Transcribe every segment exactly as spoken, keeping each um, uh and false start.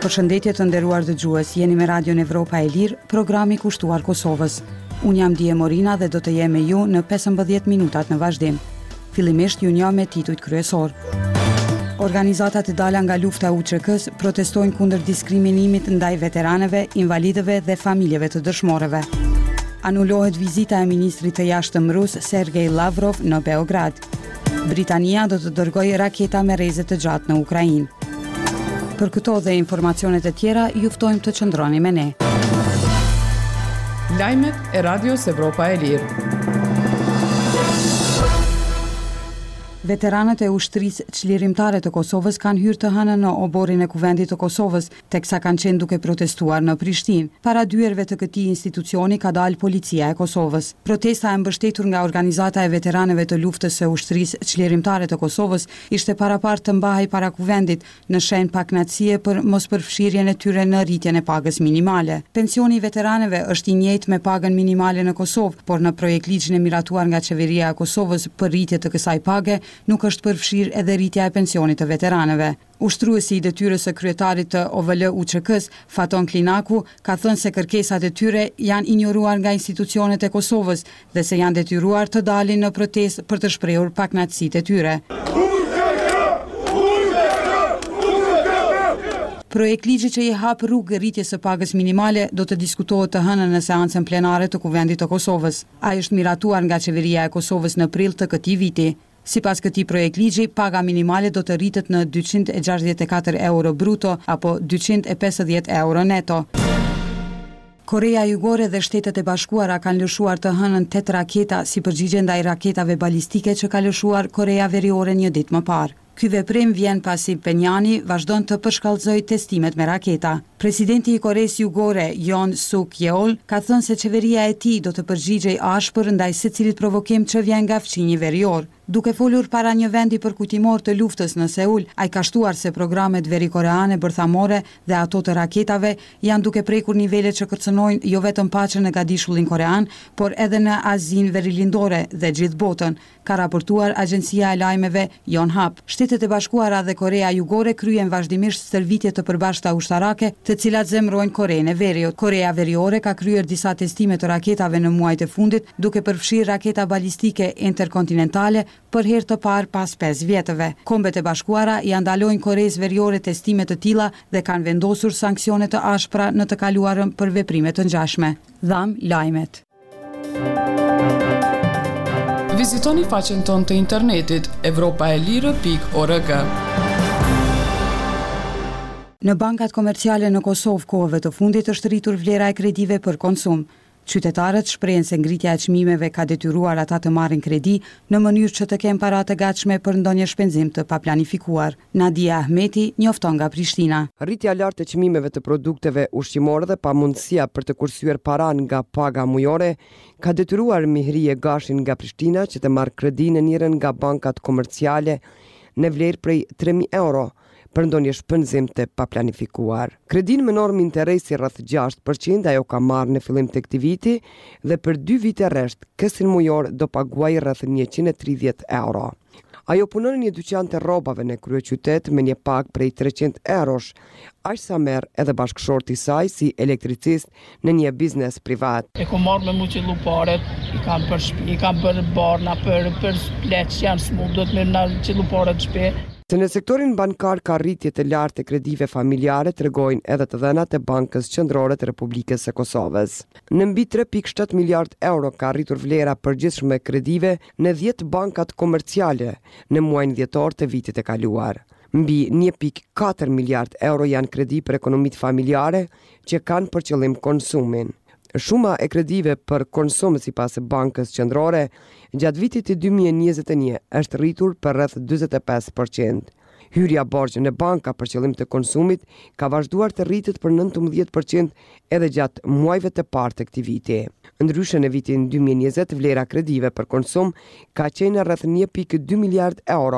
Përshëndetje të nderuar dëgjues, jeni me Radion Evropa e Lirë, programi kushtuar Kosovës. Unë jam Dije Morina dhe do të jem me ju në pesëmbëdhjetë minutat në vazhdim. Fillimisht ju njoh me titujt kryesor. Organizatat e dala nga lufta U Q K-s protestojnë kundër diskriminimit ndaj veteranëve, invalidëve dhe familjeve të dëshmorëve. Anulohet vizita e ministrit të jashtëm rus Sergej Lavrov në Beograd. Britania do të dërgojë raketa me rreze të gjatë në Ukrainë. Për këto dhe informacionet e tjera, ju ftojmë të qëndroni me ne. Lajmet e Radios Evropa e Lirë. Veteranët e ushtrisë çlirimtare të Kosovës kanë hyrë të hënën në oborin e Kuvendit të Kosovës, teksa kanë qenë duke protestuar në Prishtinë. Para dyerve të këtij institucioni ka dalë policia e Kosovës. Protesta e mbështetur nga organizata e veteranëve të luftës së ushtrisë çlirimtare të Kosovës ishte parapart të mbahej para Kuvendit në shenjë pakënaqësie për mospërfshirjen e tyre në rritjen e pagës minimale. Pensioni i veteranëve është i njëjtë me pagën minimale në Kosovë, por në projekt ligjin e miratuar nga qeveria e Kosovës për rritje të kësaj page nuk është përfshirë edhe rritja e pensionit të veteranëve. Ushtruesi i detyrës së kryetarit të O V L U Q K-s, Faton Klinaku, ka thënë se kërkesat e tyre janë injoruar nga institucionet e Kosovës dhe se janë detyruar të dalin në protestë për të shprehur pakënaqësitë e tyre. Projekt ligji që i hap rrugë rritjes së pagës minimale do të diskutohet të hënën në seancën plenare të Kuvendit të Kosovës. Ai është miratuar nga qeveria e Kosovës në prill të këtij viti. Sipas këtij projekt ligji, paga minimale do të rritet në dyqind e gjashtëdhjetë e katër euro bruto apo dyqind e pesëdhjetë euro neto. Korea Jugore dhe Shtetet e Bashkuara kanë lëshuar të hënën tetë raketa si përgjigje ndaj raketave balistike që ka lëshuar Korea Veriore një ditë më parë. Ky veprim vjen pasi Penjani vazhdon të përshkallëzojë testimet me raketa. Presidenti i Koreas Jugore, Yoon Suk Yeol, ka thënë se qeveria e tij do të përgjigjej ashpër ndaj secilit provokim që vjen nga fqinji verior. Duke folur para një vendi përkujtimor të luftës në Seul, ai ka shtuar se programet verikoreane bërthamore dhe ato të raketave janë duke prekur nivele që kërcënojnë jo vetëm paqen në gadishullin korean, por edhe në Azinë Verilindore dhe gjithë botën, ka raportuar agjencia e lajmeve Yonhap. Shtetet e Bashkuara dhe Korea Jugore kryen vazhdimisht stërvitje të përbashkëta ushtarake, të cilat zemrojnë Korenë e Veriut. Korea Veriore ka kryer disa testime të raketave në muajt e fundit, duke përfshirë raketa balistike interkontinentale për herë të parë pas pesë vjetëve. Kombet e Bashkuara i ndalojnë Koreas Veriore testime të tilla dhe kanë vendosur sanksione të ashpra në të kaluarën për veprime të ngjashme. Dham lajmet. Vizitoni faqen tonë të internetit evropaelire pikë org. Në bankat komerciale në Kosovë kohëve të fundit është rritur vlera e kredive për konsum. Qytetarët shprehen se ngritja e çmimeve ka detyruar ata të marrin kredi në mënyrë që të kenë para të gatshme për ndonjë shpenzim të paplanifikuar. Nadia Ahmeti njofton nga Prishtina. Rritja e lartë e çmimeve të produkteve ushqimore dhe pamundësia për të kursyer paran nga paga mujore ka detyruar Mihrie Gashin nga Prishtina që të marrë kredi në njërin nga bankat komerciale në vlerë prej tre mijë euro për ndonjë shpenzim të paplanifikuar. Kredin me normë interesi rreth gjashtë përqind ajo ka marrë në fillim të këtij viti dhe për dy vite rresht kësin mujor do paguajë rreth njëqind e tridhjetë euro. Ajo punon në një dyqan të rrobave në kryeqytet me një pagë prej treqind eurosh, aq sa merr edhe bashkëshorti i saj si elektricist në një biznes privat. E kam marrë me muçi luparet, i kam për shtëpi, i kam për barna, për për leç janë smut, do të merr na çi luparet shtëpi. Se në sektorin bankar ka rritje të lartë të kredive familjare, tregojnë edhe të dhënat e Bankës Qendrore të Republikës së Kosovës. Në mbi tre pikë shtat miliard euro ka rritur vlera përgjithshme e kredive në dhjetë bankat komerciale në muajin dhjetor të vitit të kaluar. Mbi një pikë katër miliard euro janë kredi për ekonomitë familjare që kanë për qëllim konsumin. Shuma e kredive për konsum sipas Bankës Qendrore gjatë vitit të dy mijë e njëzet e një është rritur për rreth dyzet e pesë përqind. Hyrja borxhe në banka për qëllim të konsumit ka vazhduar të rritet për nëntëmbëdhjetë përqind edhe gjatë muajve të parë të këtij viti. Ndryshe në vitin dy mijë e njëzet vlera kredive për konsum ka qenë rreth një pikë dy miliard euro,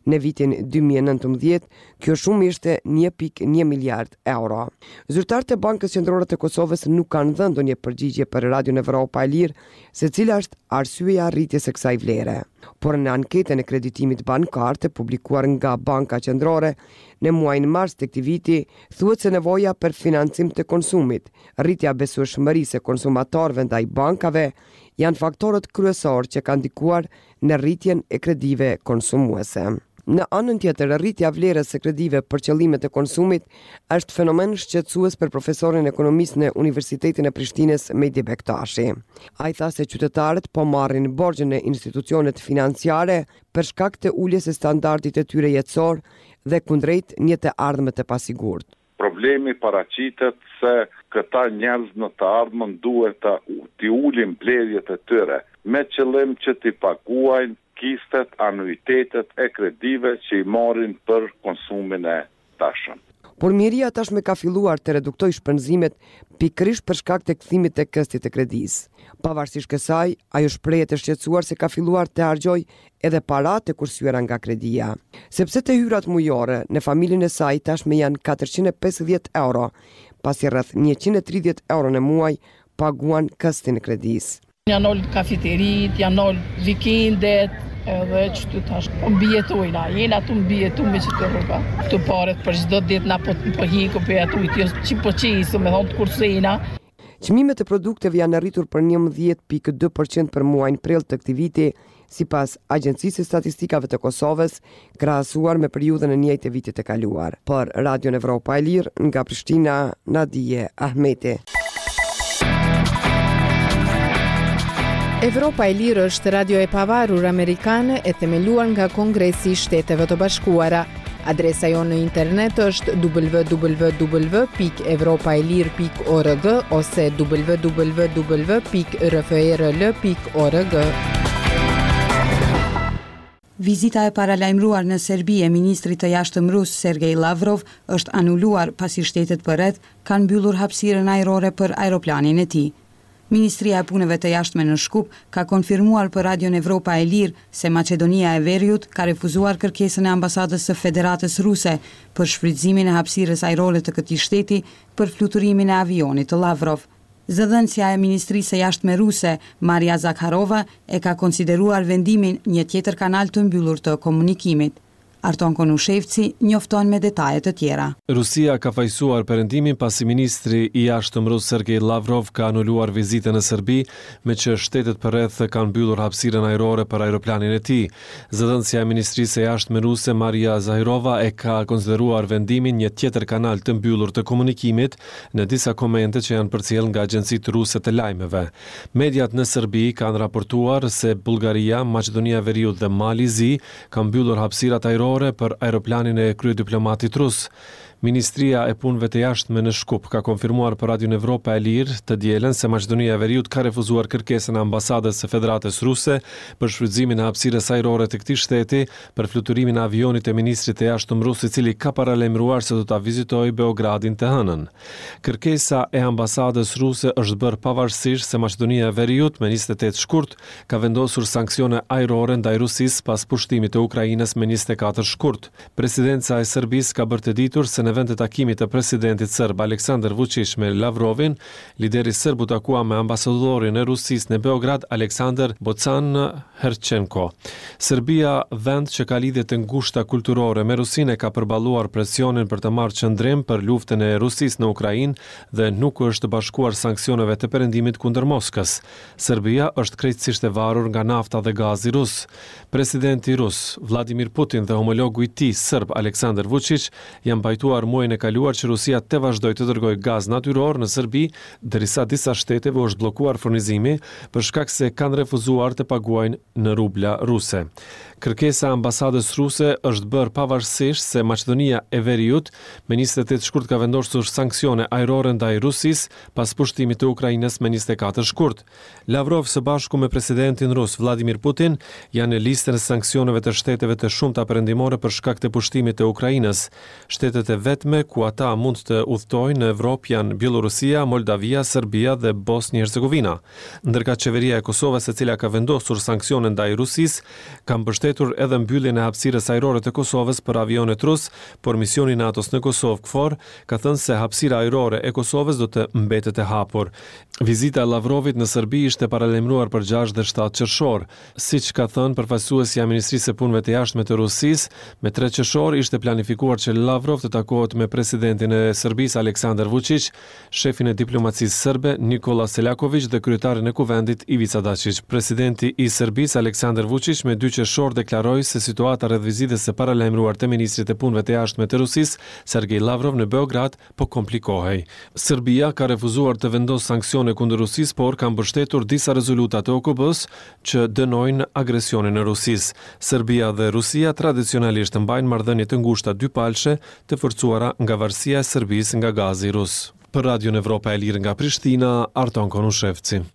Në vitin dy mijë e nëntëmbëdhjetë, kjo shumë ishte një pikë një miliard euro. Zyrtarët e Bankës Qendrore të Kosovës nuk kanë dhënë ndonjë përgjigje për Radion Evropa e Lirë se cila është arsyeja rritjes së kësaj vlere. Por në anketën e kreditimit bankar të publikuar nga Banka Qendrore në muajin mars të këtij viti, thuhet se nevoja për financim të konsumit, rritja besueshmërisë e konsumatorëve ndaj bankave janë faktorët kryesorë që kanë ndikuar në rritjen e kredive konsumuese. Në anën tjetër, rritja vlerës së kredive për qëllime të konsumit është fenomen shqetësues për profesorin ekonomist në Universitetin e Prishtinës Mehdi Bektashi. Ai tha se qytetarët po marrin borxhe në institucionet financiare për shkak të uljes së standardit të tyre jetësor dhe kundrejt një të ardhme të pasigurt. Problemi paraqitet se këta njerëz në të ardhmen duhet të t'i ulin blerjet e tyre me qëllim që t'i paguajnë kistet, anuitetet e kredive që i marrin për konsumin e tashëm. Por Miria tashme ka filluar të reduktoj shpenzimet pikërisht për shkak të kthimit të këstit të kredisë. Pavarësisht kësaj, ajo shprehet të shqetësuar se ka filluar të harxojë edhe paratë e kursyer nga kredia. Sepse të hyrat mujore në familjen e saj tashme janë katërqind e pesëdhjetë euro, pasi rreth njëqind e tridhjetë euro në muaj paguan këstin e kredisë. Janë ol kafeterit, janë ol vikendet, edhe që të tash po mbijetojna, jena tu mbijetu me që të rruga. Të paret për çdo ditë na po po hiko për ato që që po qisë, me thonë të kursena. Çmimet e produkteve janë arritur për njëmbëdhjetë pikë dy përqind për muajin prill të këtij viti, sipas Agjencisë së Statistikave të Kosovës, krahasuar me periudhën e njëjtë të vitit të kaluar. Për Radion Evropa e Lirë, nga Prishtina, Nadije Ahmeti. Evropa e Lirë është radio e pavarur amerikane e themeluar nga Kongresi i Shteteve të Bashkuara. Adresa jonë në internet është w w w pikë evropaelir pikë org ose w w w pikë r f e r l pikë org. Vizita e paralajmëruar në Serbi e ministrit të jashtëm rus Sergej Lavrov është anuluar pasi shtetet përreth kanë mbyllur hapësirën ajrore për aeroplanin e tij. Ministria e Punëve të Jashtme në Shkup ka konfirmuar për Radion Evropa e Lirë se Maqedonia e Veriut ka refuzuar kërkesën e ambasadës së Federatës Ruse për shfrytëzimin e hapësirës ajrore të këtij shteti për fluturimin e avionit të Lavrov. Zëdhënësja e Ministrisë së Jashtme ruse, Maria Zakharova, e ka konsideruar vendimin një tjetër kanal të mbyllur të komunikimit. Arton Konushevci njofton me detajet të tjera. Rusia ka fajsuar perëndimin pasi ministri i jashtëm rus Sergej Lavrov ka anuluar vizitën në Serbi, me që shtetet përreth kanë mbyllur hapësirën ajrore për aeroplanin e tij. Zëdhënësja e Ministrisë së Jashtme ruse Maria Zakharova e ka konsideruar vendimin një tjetër kanal të mbyllur të komunikimit në disa komente që janë përcjell nga agjencitë ruse të lajmeve. Mediat në Serbi kanë raportuar se Bullgaria, Maqedonia e Veriut dhe Malizi kanë mbyllur hapësirat ajrore për aeroplanin e kryediplomatit rus. Ministria e Punëve të Jashtme në Shkup ka konfirmuar për Radion Evropa e Lirë të dielën se Maqedonia e Veriut ka refuzuar kërkesën e ambasadës së Federatës Ruse për shfrytëzimin e hapësirës ajrore të këtij shteti për fluturimin e avionit të ministrit të jashtëm rus, i cili ka paralajmëruar se do ta vizitojë Beogradin të hënën. Kërkesa e ambasadës ruse është bërë pavarësisht se Maqedonia e Veriut me njëzet e tetë shkurt ka vendosur sanksione ajrore ndaj Rusisë pas pushtimit të Ukrainës me njëzet e katër shkurt. Presidenca e Serbisë ka bërë të ditur se në vend të takimit të presidentit serb Aleksandar Vučić me Lavrovin, lideri serb u takua me ambasadorin e Rusisë në Beograd, Aleksandar Bocan Herchenko. Serbia, vend që ka lidhje të ngushta kulturore me Rusinë, ka përballuar presionin për të marrë qëndrim për luftën e Rusisë në Ukrainë dhe nuk është bashkuar sanksioneve të perëndimit kundër Moskës. Serbia është krejtësisht e varur nga nafta dhe gazi rus. Presidenti rus Vladimir Putin dhe homologu i tij serb Aleksandar Vučić janë pajtuar muajin e kaluar që Rusia të vazhdojë të dërgojë gaz natyror në Serbi, derisa disa shteteve u është bllokuar furnizimi për shkak se kanë refuzuar të paguajnë në rubla ruse. Kërkesa e ambasadës ruse është bërë pavarësisht se Maqedonia e Veriut me njëzet e tetë shkurt ka vendosur sanksione ajrore ndaj Rusisë pas pushtimit të Ukrainës me njëzet e katër shkurt. Lavrov së bashku me presidentin rus Vladimir Putin janë në listën e sanksioneve të shteteve të shumta perëndimore për shkak të pushtimit të Ukrainës. Shtetet e vetme ku ata mund të udhtojnë në Evropë janë Bielorusia, Moldavia, Serbia dhe Bosnjë-Hercegovina. Ndërka qeveria e Kosovës, e cila ka vendosur sanksione ndaj Rusisë, ka mbështetur edhe mbylljen e hapësirës ajrore të Kosovës për avionet rus, por misioni i NATO-s në Kosovë KFOR ka thënë se hapësira ajrore e Kosovës do të mbetet e hapur. Vizita e Lavrovit në Serbi ishte paralajmëruar për gjashtë dhe shtatë qershor. Siç ka thënë përfaqësuesja e Ministrisë së Punëve të Jashtme të Rusisë, me tre qershor ishte planifikuar që Lavrov të takohet me presidentin e Serbisë Aleksandar Vučić, shefin e diplomacisë serbe Nikola Selaković dhe kryetarin e kuvendit Ivica Dačić. Presidenti i Serbisë Aleksandar Vučić me dy qershor deklaroi se situata rreth vizitës së paralajmëruar të ministrit të punëve të jashtme të Rusisë Sergej Lavrov në Beograd po komplikohej. Serbia ka refuzuar të vendosë sanksione kundër Rusisë, por ka mbështetur disa rezoluta të O K B-s që dënojnë agresionin e Rusisë. Serbia dhe Rusia tradicionalisht mbajnë marrëdhënie të ngushta dypalshe të forcuara nga varësia e Serbisë nga gazi rus. Për Radion Evropa e Lirë nga Prishtina, Arton Konushevci.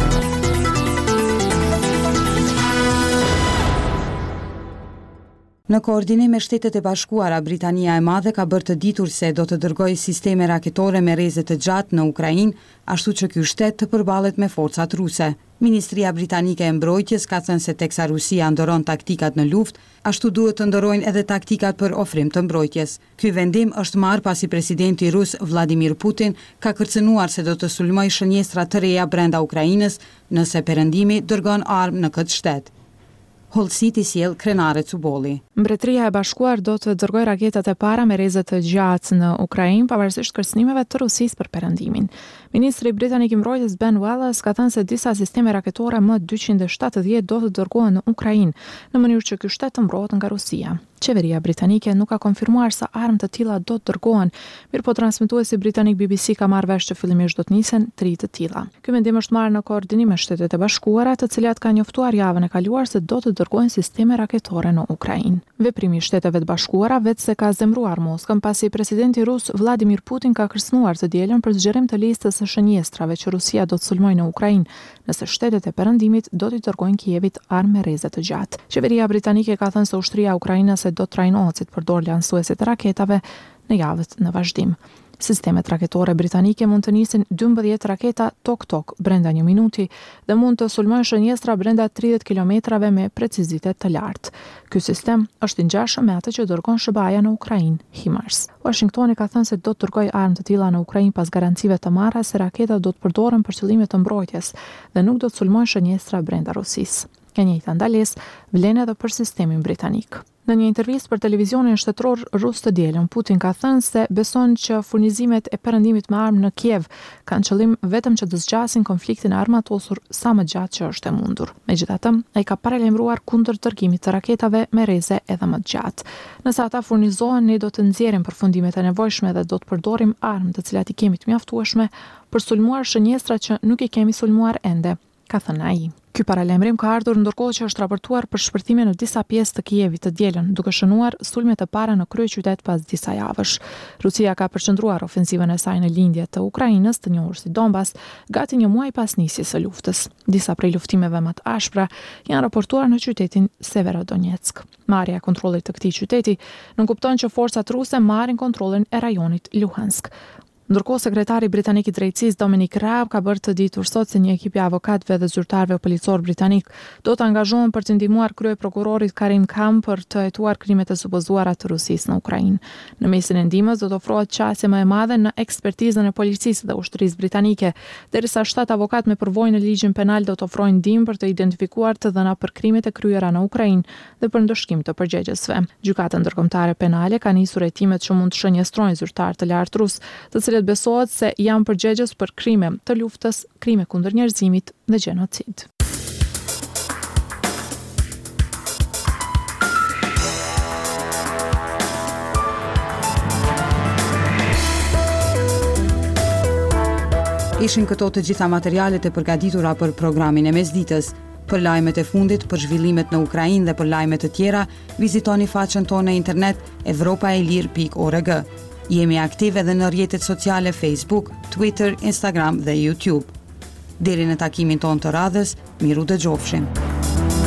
Në koordinim me Shtetet e Bashkuara, Britania e Madhe ka bërë të ditur se do të dërgojë sisteme raketore me rreze të gjatë në Ukrainë, ashtu që ky shtet të përballet me forcat ruse. Ministria Britanike e Mbrojtjes ka thënë se teksa Rusia ndoron taktikat në luftë, ashtu duhet të ndorojnë edhe taktikat për ofrim të mbrojtjes. Ky vendim është marrë pasi presidenti rus Vladimir Putin ka kërcënuar se do të sulmojë shënjestra të reja brenda Ukrainës nëse Perëndimi dërgon armë në këtë shtet. Hollësit i sjell Krenare Cubolli. Mbretëria e Bashkuar do të dërgojë raketat e para me rreze të gjatë në Ukrainë pavarësisht kërcënimeve të Rusisë për Perëndimin. Ministri britanik i mbrojtjes Ben Wallace ka thënë se disa sisteme raketore M dyqind e shtatëdhjetë do të dërgohen në Ukrainë në mënyrë që ky shtet të mbrohet nga Rusia. Qeveria britanike nuk ka konfirmuar sa armë të tilla do të dërgohen, mirëpo transmetuesi britanik B B C ka marrë vesh që fillimisht do të nisen tri të tilla. Ky mendim është marrë në koordinim me Shtetet e Bashkuara, të cilat kanë njoftuar javën e kaluar se do të dërgohen sisteme raketore në Ukrainë. Veprimi i Shteteve të Bashkuara vetë se ka zemruar Moskën pasi presidenti rus Vladimir Putin ka kërcënuar të dielën për zgjerim të listës së shënjestrave që Rusia do të sulmojë në Ukrainë, nëse Shtetet e Perëndimit do t'i dërgojnë Kievit armë me rreze të gjatë. Qeveria britanike ka thënë se ushtria ukrainase do të trajnohet si të përdorë lansuese të raketave në javët në vazhdim. Sistemet raketore britanike mund të nisin dymbëdhjetë raketa tok-tok brenda një minuti dhe mund të sulmojnë shënjestra brenda tridhjetë kilometrave me precizitet të lartë. Ky sistem është i ngjashëm me atë që dërgon S B A-ja në Ukrainë, HIMARS. Washingtoni ka thënë se do të dërgojë armë të tilla në Ukrainë pas garancive të marra se raketat do të përdoren për qëllime të mbrojtjes dhe nuk do të sulmojnë shënjestra brenda Rusisë. Ka njëjta ndalesë vlen edhe për sistemin britanik. Në një intervistë për televizionin shtetëror rus të dielën, Putin ka thënë se beson që furnizimet e Perëndimit me armë në Kiev kanë qëllim vetëm që të zgjasin konfliktin e armatosur sa më gjatë që është e mundur. Megjithatë, ai ka paralajmëruar kundër dërgimit të raketave me rreze edhe më të gjatë. Nëse ata furnizohen, ne do të nxjerrim përfundimet e nevojshme dhe do të përdorim armë të cilat i kemi të mjaftueshme për sulmuar shënjestra që nuk i kemi sulmuar ende, ka thënë ai. Ky paralajmërim ka ardhur ndërkohë që është raportuar për shpërthime në disa pjesë të Kievit të dielën, duke shënuar sulmet e para në kryeqytet pas disa javësh. Rusia ka përqendruar ofensivën e saj në lindje të Ukrainës, të njohur si Donbas, gati një muaj pas nisjes së luftës. Disa prej luftimeve më të ashpra janë raportuar në qytetin Severodonetsk. Marrja e kontrollit të këtij qyteti nuk kupton që forcat ruse marrin kontrollin e rajonit Luhansk. Ndërkohë, sekretari britanik i drejtësisë Dominic Raab ka bërë të ditur sot se një ekip i avokatëve dhe zyrtarëve policor britanik do të angazhohen për të ndihmuar kryeprokurorit Karim Khan për të hetuar krimet e supozuara të Rusisë në Ukrainë. Në mesin e ndihmës do të ofrohet qasje më e madhe në ekspertizën e policisë dhe ushtrisë britanike, derisa shtatë avokat me përvojë në ligjin penal do të ofrojnë ndihmë për të identifikuar të dhëna për krimet e kryera në Ukrainë dhe për ndëshkim të përgjegjësve. Gjykata ndërkombëtare penale ka nisur hetimet që mund të shënjestrojnë zyrtar të lartë rus, të cilët besohet se janë përgjegjës për krime të luftës, krime kundër njerëzimit dhe gjenocid. Ishin këto të gjitha materialet e përgatitura për programin e mesditës. Për lajmet e fundit, për zhvillimet në Ukrainë dhe për lajmet të tjera, vizitoni faqen tonë në internet evropaelir pikë org. Jemi aktive edhe në rrjetet sociale Facebook, Twitter, Instagram dhe YouTube. Deri në takimin tonë të radhës, miru dëgjofshim.